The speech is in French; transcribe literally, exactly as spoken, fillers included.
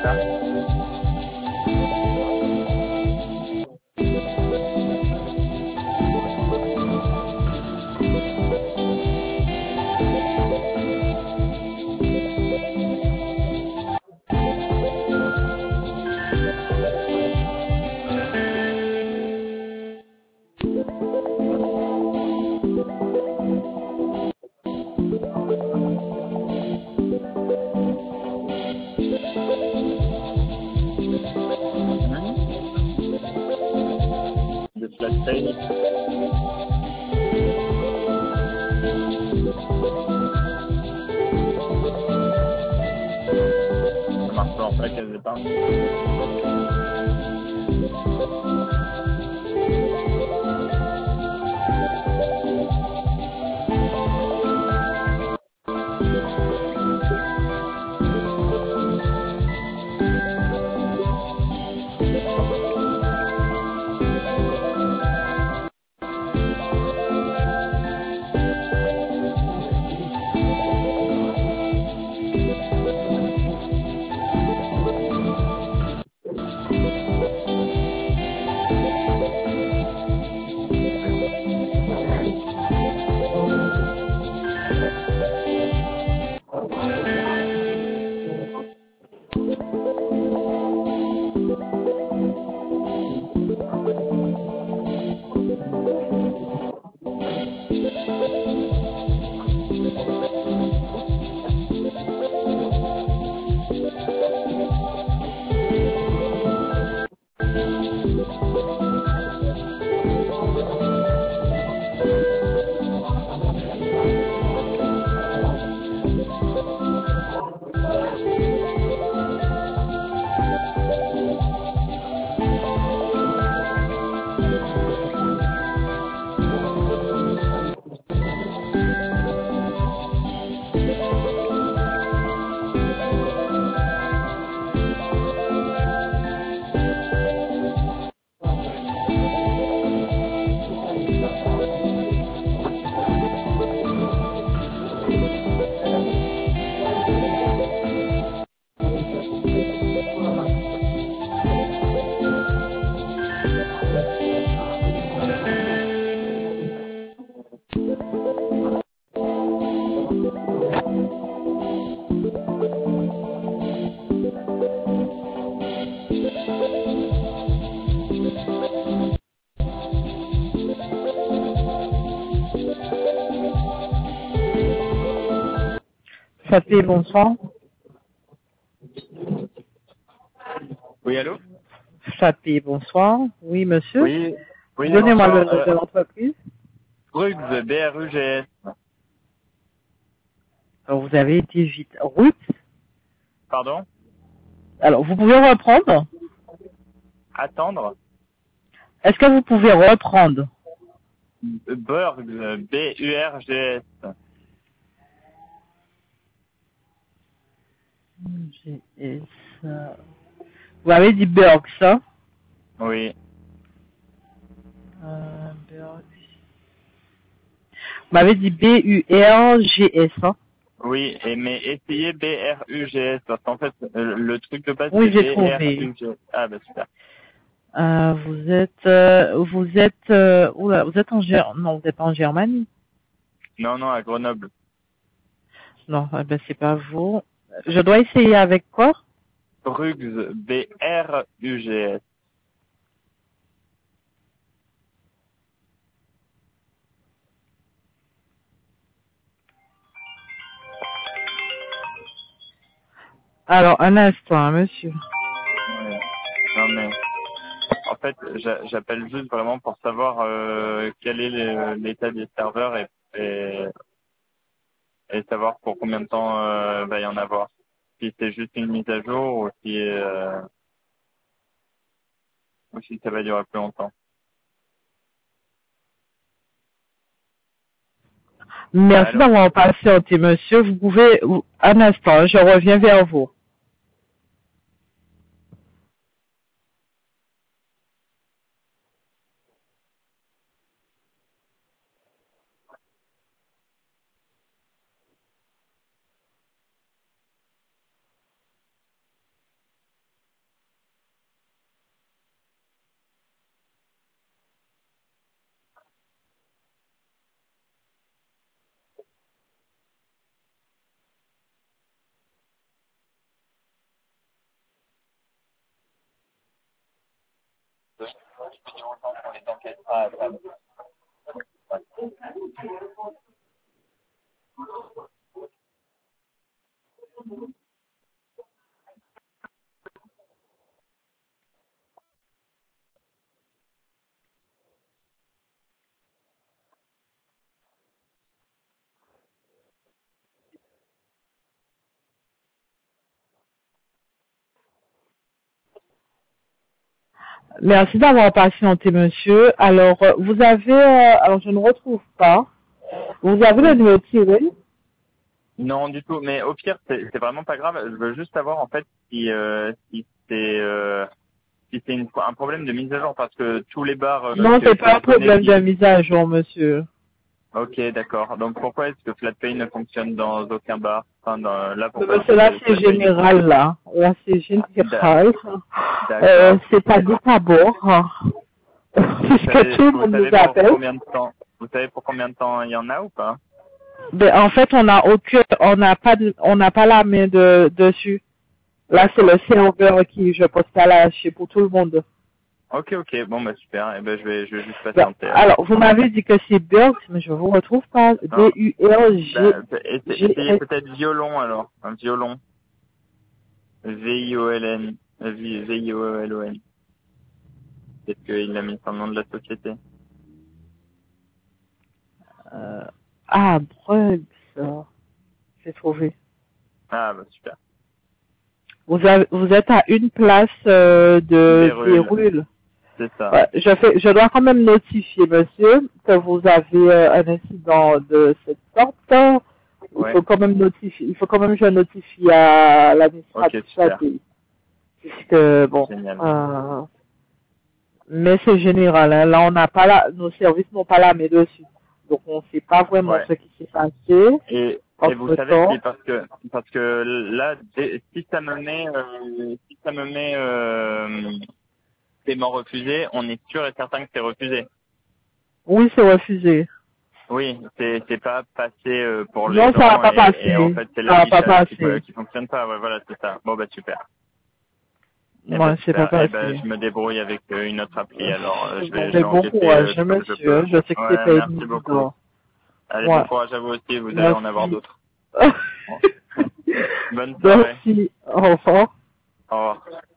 ça. De flat tail. Ça marche pas en fait, elles épargnent. Faté, bonsoir. Oui, allô? Faté, bonsoir. Oui, monsieur. Oui, oui, Donnez-moi le bonsoir. nom de Euh, l'entreprise. Rugs, B R U G S. Alors, vous avez été vite. Ruth. Pardon? Alors, vous pouvez reprendre? Attendre? Est-ce que vous pouvez reprendre? Burgs, B U R G S. G S, euh, Vous avez dit Burks, hein? Oui. Euh, Burks. Vous m'avez dit B U R G S, hein? Oui, et mais essayez B R U G S, parce qu'en fait, euh, le truc de base, Oui, c'est j'ai B R trouvé. U G S. Ah, bah super. Euh, vous êtes, euh, vous êtes, euh, oula, vous êtes en Ger... non, vous êtes pas en Germanie? Non, non, à Grenoble. Non, eh ben, c'est pas vous. Je dois essayer avec quoi? Rugs, B R U G S. Alors, un instant, hein, monsieur. Ouais. Non, mais en fait, j'a- j'appelle juste vraiment pour savoir euh, quel est le- l'état des serveurs et, et, et savoir pour combien de temps euh, va y en avoir. Si c'est juste une mise à jour ou si, euh, ou si ça va durer plus longtemps. Merci Allô? d'avoir patienté, monsieur. Vous pouvez, un instant, je reviens vers vous. Merci d'avoir patienté, monsieur. Alors, euh, vous avez, euh, alors je ne retrouve pas. Vous avez le numéro tiré? Non, du tout. Mais au pire, c'est c'est vraiment pas grave. Je veux juste savoir en fait si euh, si c'est euh, si c'est une- un problème de mise à jour parce que tous les bars euh, Non, que, c'est que pas un je connais problème qui. de mise à jour, monsieur. Ok, d'accord. Donc pourquoi est-ce que FlatPay ne fonctionne dans aucun bar? Enfin, dans, là, Mais pourquoi est-ce monsieur, là, que c'est FlatPay ne général, là. Là, c'est D'a- général. Euh, D'accord. c'est pas goutte à bord. Vous Puisque savez, tout le vous monde nous savez pour appelle. combien de temps Vous savez pour combien de temps il y en a ou pas? Ben, en fait, on n'a aucun, on n'a pas, de- on n'a pas la main de, dessus. Là, c'est le D'accord. serveur qui, je pense, pas lâché pour tout le monde. Ok, ok. Bon, bah super. Eh ben, je vais, je vais juste Ben, patienter alors. alors, vous m'avez dit que c'est Burgs, mais je vous retrouve pas. Non. Bah, essa- essayez D-U-R-G-G-S. peut-être violon alors. Un violon. V I O L N. Euh, V I O L O N. Peut-être qu'il l'a mis sur le nom de la société. Euh, ah, Bruggs. J'ai trouvé. Ah, bah super. Vous avez, vous êtes à une place euh, de Bérule. Bérule. C'est ça. Ouais, je fais, je dois quand même notifier, monsieur, que vous avez euh, un incident de cette sorte. Il Ouais. faut quand même notifier, il faut quand même que je notifie à Ok, l'administratif super. pays. Puisque bon, Génial. euh, mais c'est général. Hein. Là, on n'a pas la, nos services n'ont pas la main dessus, donc on ne sait pas vraiment Ouais. ce qui s'est passé Et, et vous entre savez si temps. parce que parce que là dès- si ça me met euh, si ça me met euh, paiement refusé, on est sûr et certain que c'est refusé. Oui, c'est refusé. Oui, c'est c'est pas passé euh, pour les Non, ça va dents pas et, et en passer. fait c'est Ça va pas l'affichage qui peut- passer. qui fonctionne pas. Ouais, voilà, c'est ça. Bon bah super. Eh ben Moi, c'est pas super. Eh ben passé. je me débrouille avec euh, une autre appli. Alors euh, je Bon, vais je mais vais bon enquêter courage, euh, hein, comme je peux. monsieur. Je sais que c'est Ouais, pas merci beaucoup. évident. Allez, bon Ouais. courage à vous aussi. Vous allez en avoir Merci. d'autres. Bon. Bonne soirée. Merci. Au revoir. Au revoir.